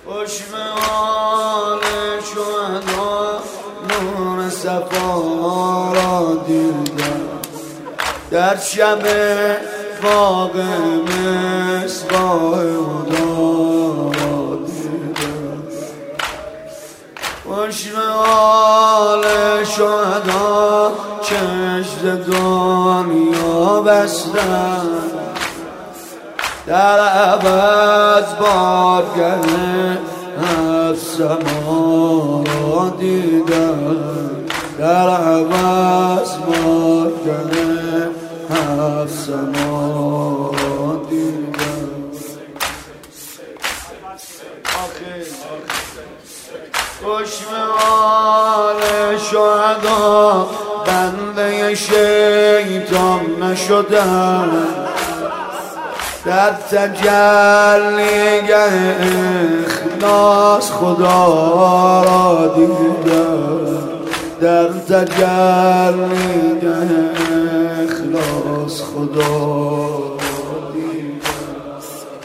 خوش به حال شهدا نور صفا را دیدم در شب باغ مصباح هدا را دیدم. خوش به حال شهدا چشم دنیا بستم در عوض بارگه نفس ما را دیدم در عوض بارگه نفس ما را دیدم. خوش به حال شهدا بنده شیطان نشدم در تجلیگه اخلاص خدا را دیدم در تجلیگه اخلاص خدا را دیدم.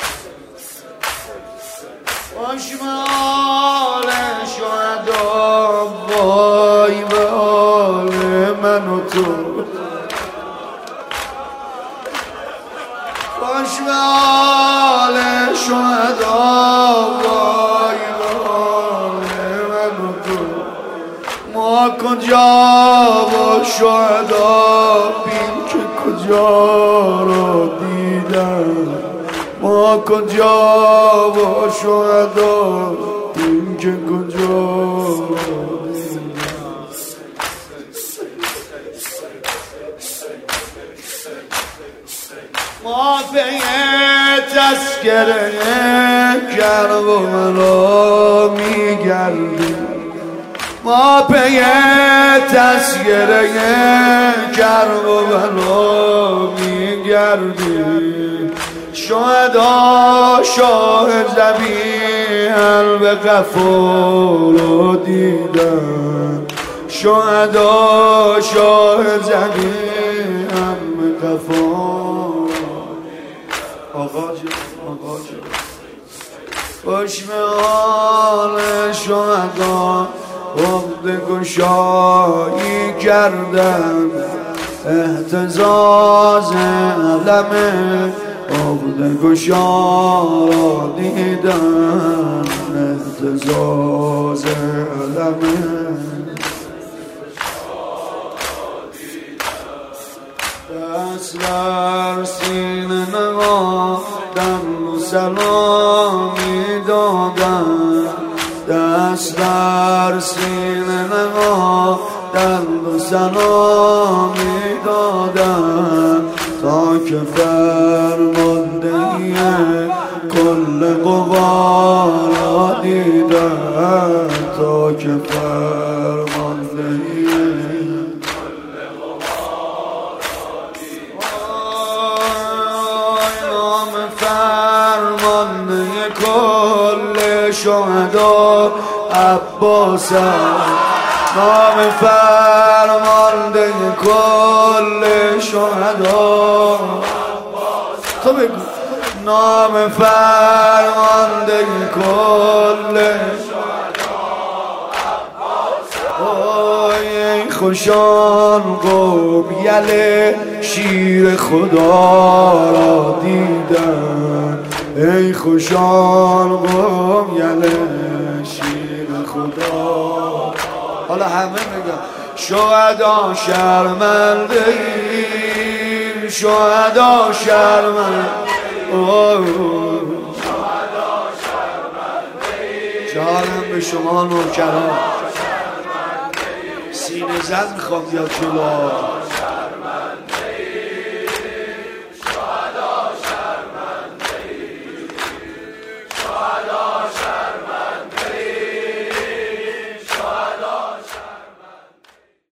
خوش به حال شهدا وای به حال من و تو خوش به حال شهدا وای به حال من و تو ما کجا و شهدا بین که کجا را دیدم ما کجا و شهدا بین که کجا را ما پی تذکره کرب و مرا میگردیم ما پی تذکره کرب و مرا میگردیم. شهدا شاه ذبیحا به غفور رو دیدم شهدا شاه ذبیحا به غفور. آقا جان خوش به حال شهدا عقد گشایی کردم اهتزاز علم عقد گشا را دیدم اهتزاز علم دست بر سینه نهادم و سلامی دادم دست بر سینه نهادم و سلامی دادم تا که فرماندهی کل قوا را دیدم تا که فرماندهی فرمانده کل شهدا عباس نام فرمانده کل شهدا تو بگو نام فرمانده کل شهدا عباس. ای خوشان قوم یله شیر خدا را دیدن ای خوشان قوم یله شیر خدا. حالا همه میگن شهدا شرمنده ایم شهدا شرمنده جانم به شما نوکران سینه زن میخوام یا چلا